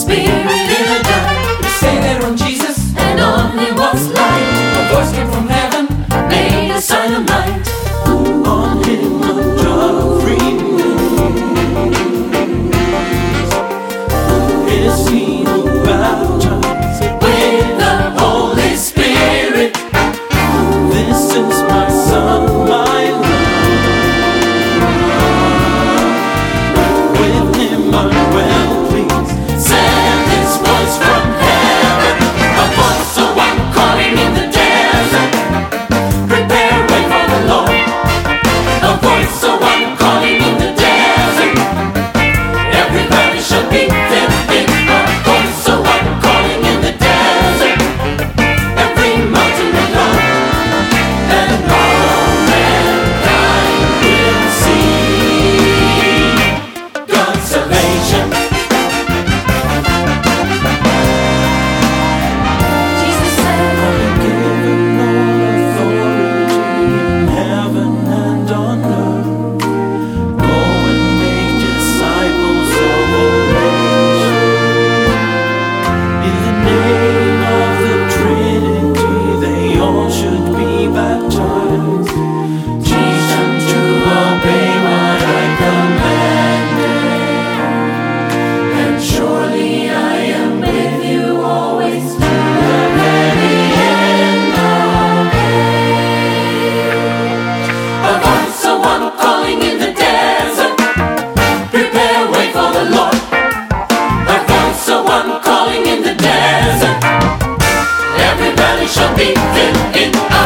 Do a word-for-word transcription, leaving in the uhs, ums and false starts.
Spirit in a dove. They say they're on Jesus, And on him was light. a voice came from heaven, Made a sign of light. on him a dove remains. Who is he who baptized With the Holy Spirit. This is my son, my love. With him I'm well pleased. Send this voice from heaven. A voice of one calling in the desert. Prepare way for the Lord. A voice of one calling in the desert. Everybody should be filled in. A voice of one calling in the desert. Every mountain and low. And all mankind will see God's salvation. Jesus said, Given all authority in heaven and on earth. Go and make disciples of all nations. In the name of the Trinity, they all should be baptized. Teach them to obey what I commanded. And surely I am with you always to the very end of age. a voice of one calling in the desert. Prepare way for the Lord. A voice of one calling in the desert. Everybody shall be filled in.